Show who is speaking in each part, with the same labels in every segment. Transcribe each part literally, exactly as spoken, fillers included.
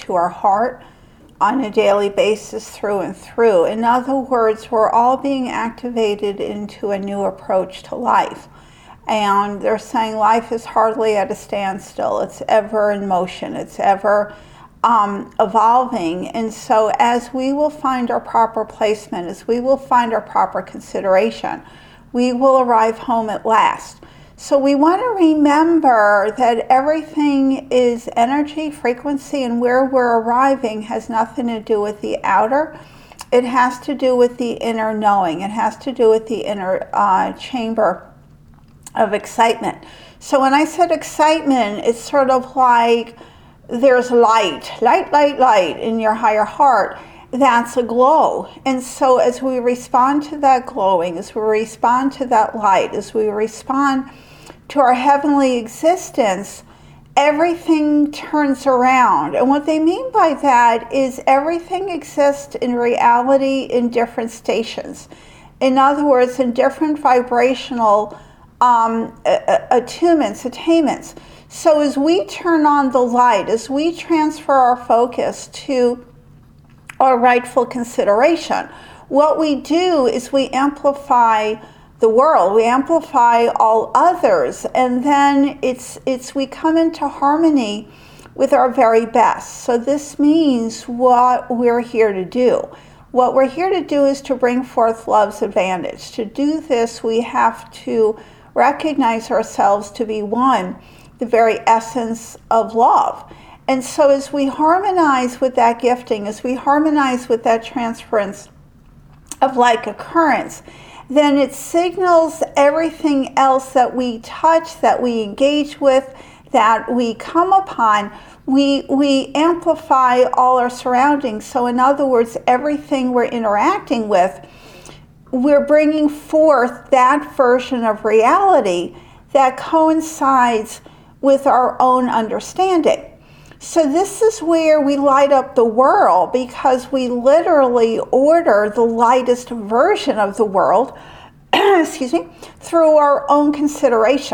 Speaker 1: to our heart on a daily basis through and through. In other words, we're all being activated into a new approach to life. And they're saying life is hardly at a standstill. It's ever in motion. It's ever um, evolving. And so as we will find our proper placement, as we will find our proper consideration, we will arrive home at last. So we want to remember that everything is energy, frequency, and where we're arriving has nothing to do with the outer. It has to do with the inner knowing. It has to do with the inner uh, chamber of excitement. So when I said excitement, it's sort of like there's light, light, light, light in your higher heart. That's a glow. And so as we respond to that glowing, as we respond to that light, as we respond to our heavenly existence, everything turns around. And what they mean by that is everything exists in reality in different stations. In other words, in different vibrational um, attunements, attainments. So as we turn on the light, as we transfer our focus to our rightful consideration, what we do is we amplify the world, we amplify all others, and then it's it's we come into harmony with our very best. So this means what we're here to do. What we're here to do is to bring forth love's advantage. To do this, we have to recognize ourselves to be one, the very essence of love. And so as we harmonize with that gifting, as we harmonize with that transference of like occurrence, then it signals everything else that we touch, that we engage with, that we come upon. We, we amplify all our surroundings. So in other words, everything we're interacting with, we're bringing forth that version of reality that coincides with our own understanding. So this is where we light up the world, because we literally order the lightest version of the world, excuse me, through our own consideration.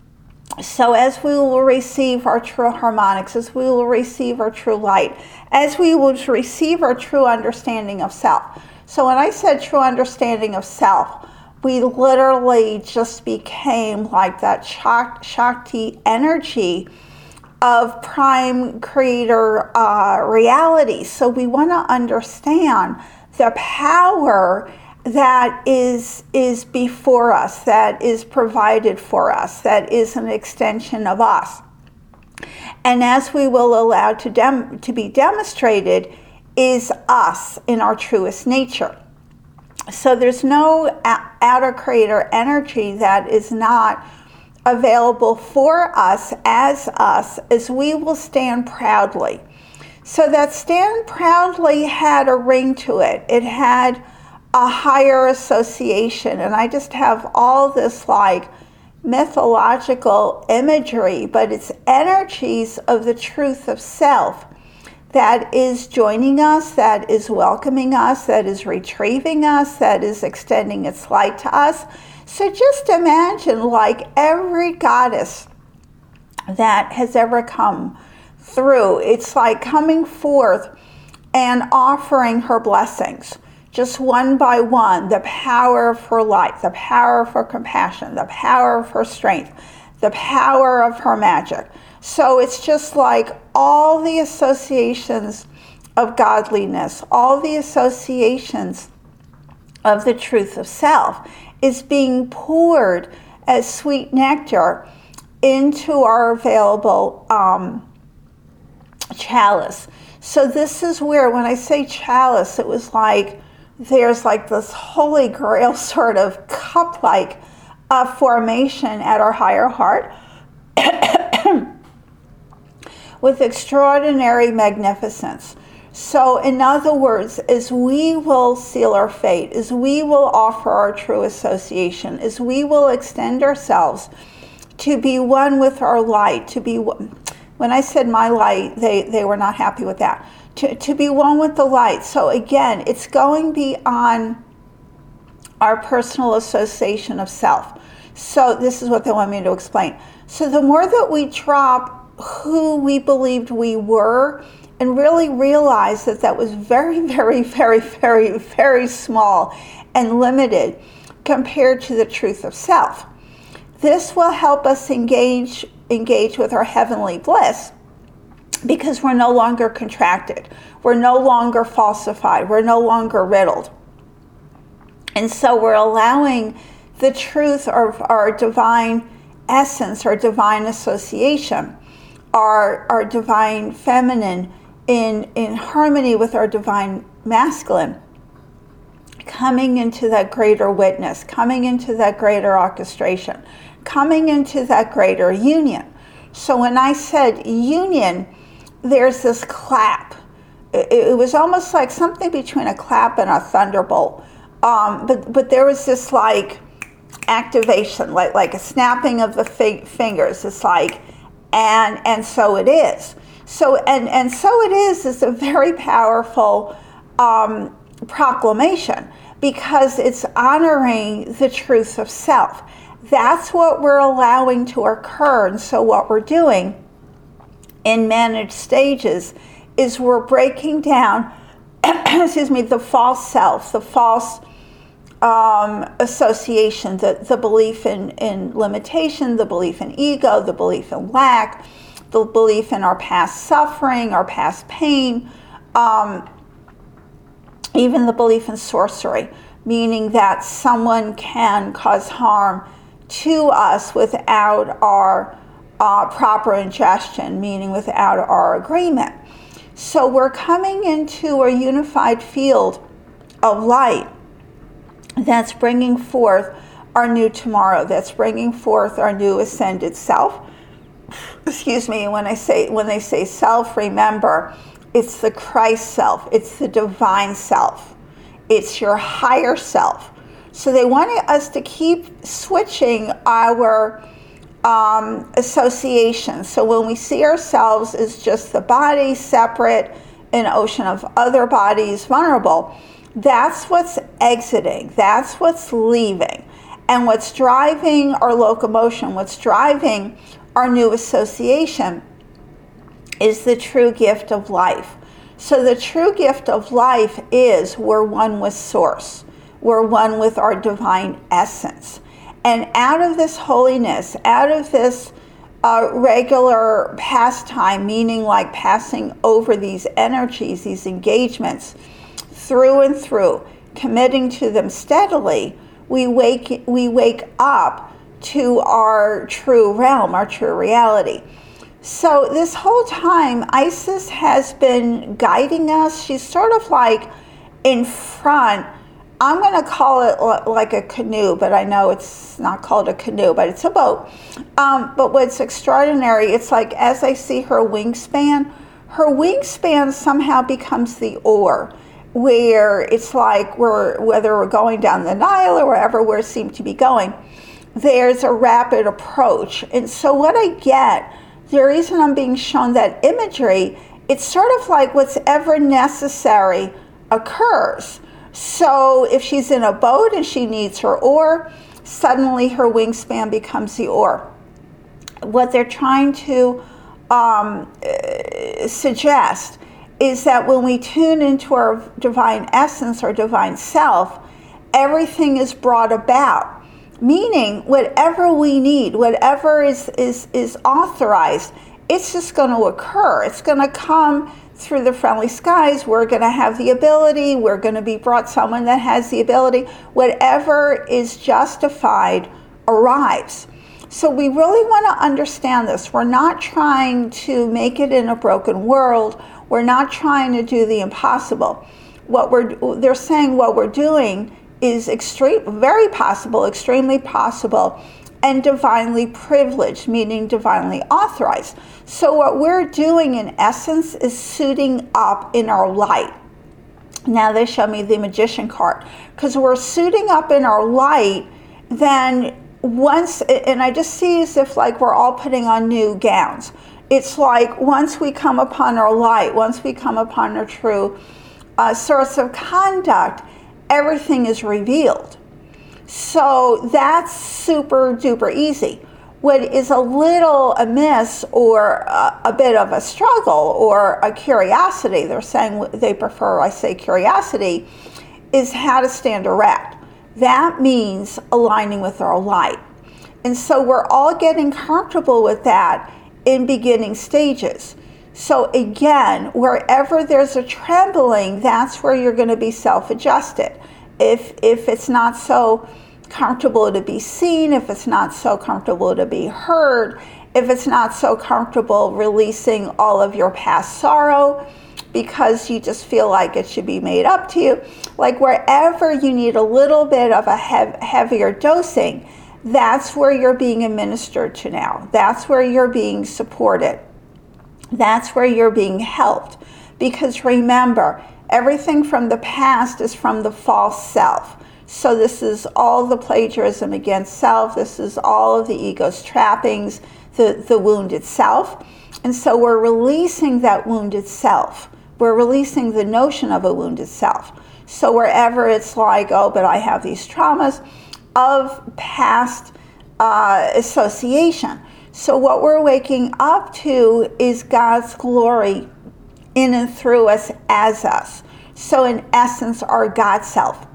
Speaker 1: So as we will receive our true harmonics, as we will receive our true light, as we will receive our true understanding of self. So when I said true understanding of self, we literally just became like that Shakti energy of prime creator uh, reality. So we want to understand the power that is is before us, that is provided for us, that is an extension of us. And as we will allow to dem- to be demonstrated, is us in our truest nature. So there's no a- outer creator energy that is not available for us as us, as we will stand proudly. So that stand proudly had a ring to it. It had a higher association. And I just have all this like mythological imagery, but it's energies of the truth of self that is joining us, that is welcoming us, that is retrieving us, that is extending its light to us. So just imagine like every goddess that has ever come through, it's like coming forth and offering her blessings, just one by one, the power of her light, the power of her compassion, the power of her strength, the power of her magic. So it's just like all the associations of godliness, all the associations of the truth of self is being poured as sweet nectar into our available um, chalice. So this is where, when I say chalice, it was like there's like this holy grail sort of cup-like uh, formation at our higher heart with extraordinary magnificence. So in other words, as we will seal our fate, as we will offer our true association, as we will extend ourselves to be one with our light, to be one, when I said my light, they, they were not happy with that, to, to be one with the light. So again, it's going beyond our personal association of self. So this is what they want me to explain. So the more that we drop who we believed we were and really realize that that was very, very, very, very, very small and limited compared to the truth of self. This will help us engage, engage with our heavenly bliss, because we're no longer contracted. We're no longer falsified. We're no longer riddled. And so we're allowing the truth of our divine essence, our divine association, our, our divine feminine in, in harmony with our divine masculine, coming into that greater witness, coming into that greater orchestration, coming into that greater union. So when I said union, there's this clap. It, it was almost like something between a clap and a thunderbolt. Um, but but there was this like activation, like like a snapping of the fig- fingers. It's like, and and so it is. So and and so it is is a very powerful um, proclamation, because it's honoring the truth of self. That's what we're allowing to occur. And so what we're doing in managed stages is we're breaking down, excuse me, the false self, the false um, association, the, the belief in, in limitation, the belief in ego, the belief in lack, the belief in our past suffering, our past pain, um, even the belief in sorcery, meaning that someone can cause harm to us without our uh, proper ingestion, meaning without our agreement. So we're coming into a unified field of light that's bringing forth our new tomorrow, that's bringing forth our new ascended self. Excuse me, when I say when they say self, remember, it's the Christ self, it's the divine self, it's your higher self. So they wanted us to keep switching our um, associations. So when we see ourselves as just the body, separate, an ocean of other bodies, vulnerable, that's what's exiting, that's what's leaving. And what's driving our locomotion, what's driving our new association is the true gift of life. So the true gift of life is we're one with Source. We're one with our divine essence. And out of this holiness, out of this uh, regular pastime, meaning like passing over these energies, these engagements, through and through, committing to them steadily, we wake, we wake up to our true realm, our true reality. So this whole time, Isis has been guiding us. She's sort of like in front. I'm going to call it like a canoe, but I know it's not called a canoe, but it's a boat. Um, but what's extraordinary, it's like as I see her wingspan, her wingspan somehow becomes the oar, where it's like we're, whether we're going down the Nile or wherever we seem to be going, there's a rapid approach. And so what I get, the reason I'm being shown that imagery, it's sort of like what's ever necessary occurs. So if she's in a boat and she needs her oar, suddenly her wingspan becomes the oar. What they're trying to um, suggest is that when we tune into our divine essence, our divine self, everything is brought about. Meaning whatever we need, whatever is, is, is authorized, it's just going to occur. It's going to come through the friendly skies. We're going to have the ability. We're going to be brought someone that has the ability. Whatever is justified arrives. So we really want to understand this. We're not trying to make it in a broken world. We're not trying to do the impossible. What we're, they're saying what we're doing is extreme, very possible, extremely possible, and divinely privileged, meaning divinely authorized. So what we're doing in essence is suiting up in our light. Now they show me the magician card. Because we're suiting up in our light, then once, and I just see as if like we're all putting on new gowns. It's like once we come upon our light, once we come upon our true uh, source of conduct, everything is revealed. So that's super duper easy. what is a little amiss or a, a bit of a struggle or a curiosity, they're saying they prefer, I say curiosity, is how to stand erect. That means aligning with our light. And so we're all getting comfortable with that in beginning stages. So again, wherever there's a trembling, that's where you're going to be self-adjusted. If, if it's not so comfortable to be seen, if it's not so comfortable to be heard, if it's not so comfortable releasing all of your past sorrow because you just feel like it should be made up to you, like wherever you need a little bit of a hev- heavier dosing, that's where you're being administered to now. That's where you're being supported. That's where you're being helped. Because remember, everything from the past is from the false self. So this is all the plagiarism against self. This is all of the ego's trappings, the, the wounded self. And so we're releasing that wounded self. We're releasing the notion of a wounded self. So wherever it's like, oh, but I have these traumas of past uh, association. So what we're waking up to is God's glory in and through us as us. So in essence, our God self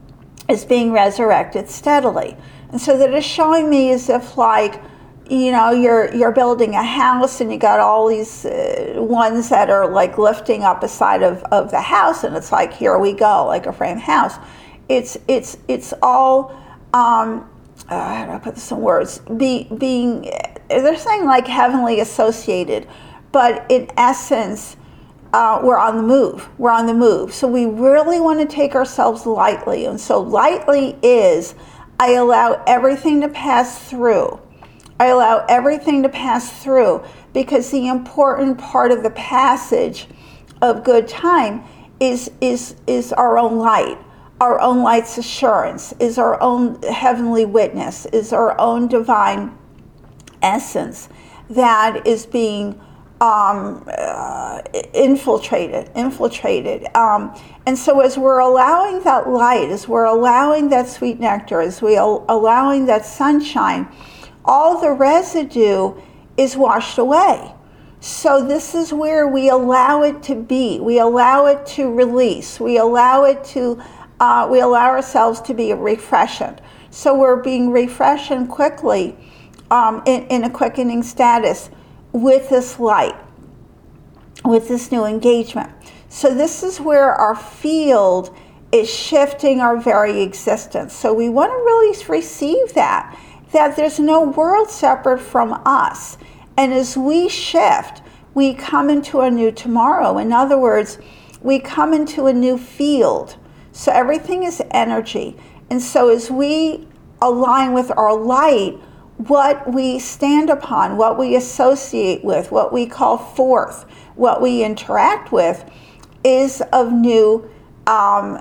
Speaker 1: is being resurrected steadily. And so that is showing me as if like, you know, you're you're building a house and you got all these uh, ones that are like lifting up a side of, of the house, and it's like, here we go, like a frame house. It's it's it's all um uh, how do I put this in words? Be being they're saying like heavenly associated, but in essence, Uh, we're on the move. We're on the move. So we really want to take ourselves lightly. And so lightly is, I allow everything to pass through. I allow everything to pass through, because the important part of the passage of good time is, is, is our own light, our own light's assurance, is our own heavenly witness, is our own divine essence that is being Um, uh, infiltrated, infiltrated. Um, and so as we're allowing that light, as we're allowing that sweet nectar, as we are allowing that sunshine, all the residue is washed away. So this is where we allow it to be. We allow it to release. We allow it to, uh, we allow ourselves to be refreshed. So we're being refreshed quickly um, in, in a quickening status with this light, with this new engagement. So this is where our field is shifting our very existence. So we want to really receive that, that there's no world separate from us. And as we shift, we come into a new tomorrow. In other words, we come into a new field. So everything is energy. And so as we align with our light, what we stand upon, what we associate with, what we call forth, what we interact with, is of new um,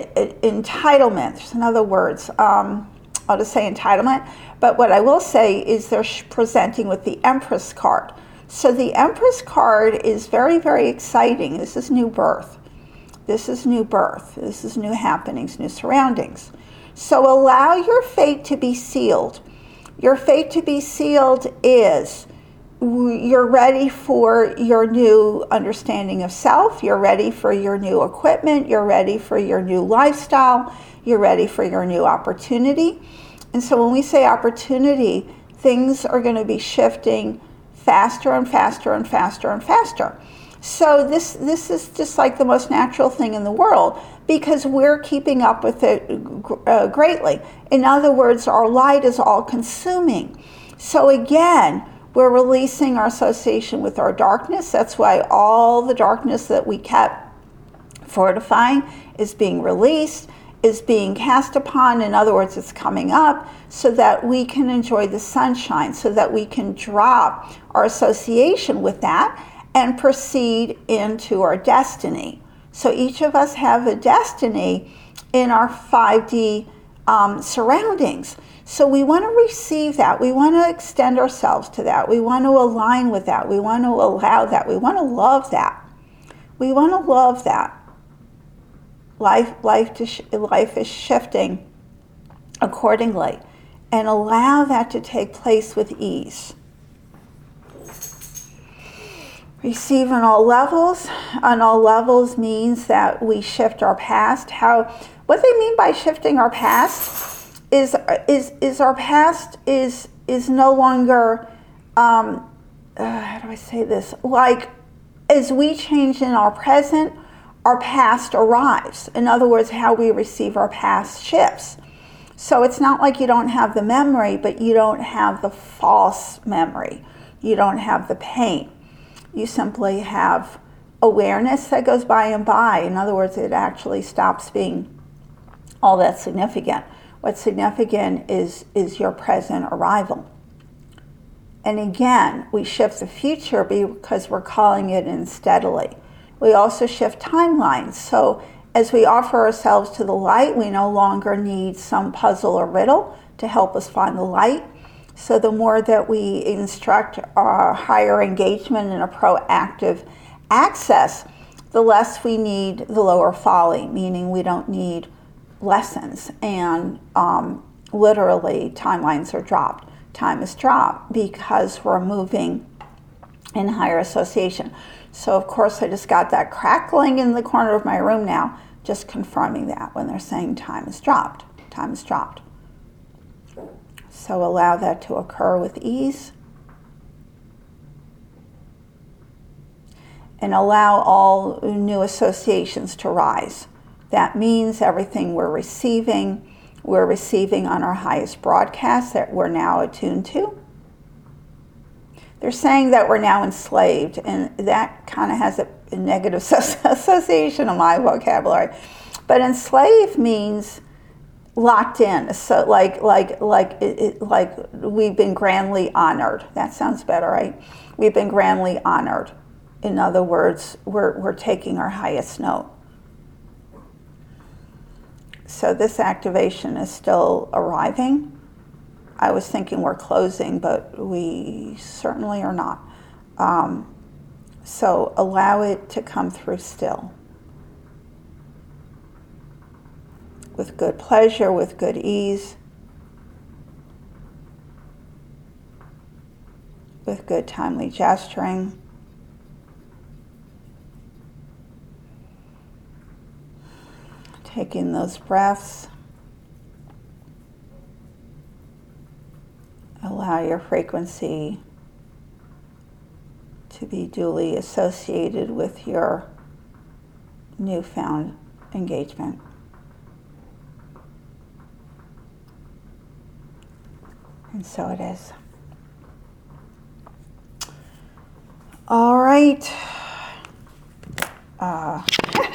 Speaker 1: entitlement. In other words, um, I'll just say entitlement, but what I will say is they're presenting with the Empress card. So the Empress card is very, very exciting. This is new birth. This is new birth. This is new happenings, new surroundings. So allow your fate to be sealed. Your fate to be sealed is you're ready for your new understanding of self. You're ready for your new equipment. You're ready for your new lifestyle. You're ready for your new opportunity. And so when we say opportunity, things are going to be shifting faster and faster and faster and faster. So this this is just like the most natural thing in the world, because we're keeping up with it uh, greatly. In other words, our light is all consuming. So again, we're releasing our association with our darkness. That's why all the darkness that we kept fortifying is being released, is being cast upon. In other words, it's coming up so that we can enjoy the sunshine, so that we can drop our association with that and proceed into our destiny. So each of us have a destiny in our five D um, surroundings. So we want to receive that. We want to extend ourselves to that. We want to align with that. We want to allow that. We want to love that. We want to love that. Life, life, to sh- life is shifting accordingly. and allow that to take place with ease. Receive on all levels. On all levels means that we shift our past. How, what they mean by shifting our past is is is our past is is no longer um, uh, how do I say this? Like, as we change in our present, our past arrives. In other words, how we receive our past shifts. So it's not like you don't have the memory, but you don't have the false memory. You don't have the pain. You simply have awareness that goes by and by. In other words, it actually stops being all that significant. What's significant is, is your present arrival. And again, we shift the future because we're calling it in steadily. We also shift timelines. So as we offer ourselves to the light, we no longer need some puzzle or riddle to help us find the light. So the more that we instruct our higher engagement and a proactive access, the less we need the lower folly, meaning we don't need lessons. And um, literally, timelines are dropped. Time is dropped because we're moving in higher association. So of course I just got that crackling in the corner of my room now, just confirming that when they're saying time is dropped. Time is dropped. So allow that to occur with ease. And allow all new associations to rise. That means everything we're receiving, we're receiving on our highest broadcast that we're now attuned to. They're saying that we're now enslaved, and that kind of has a, a negative association in my vocabulary. But enslaved means locked in, so like like like it, it, like we've been grandly honored. That sounds better, right? We've been grandly honored. In other words, we're we're taking our highest note. So this activation is still arriving. I was thinking we're closing, but we certainly are not. Um, so allow it to come through still. With good pleasure, with good ease, with good timely gesturing. Taking those breaths. Allow your frequency to be duly associated with your newfound engagement. And so it is. All right. Uh,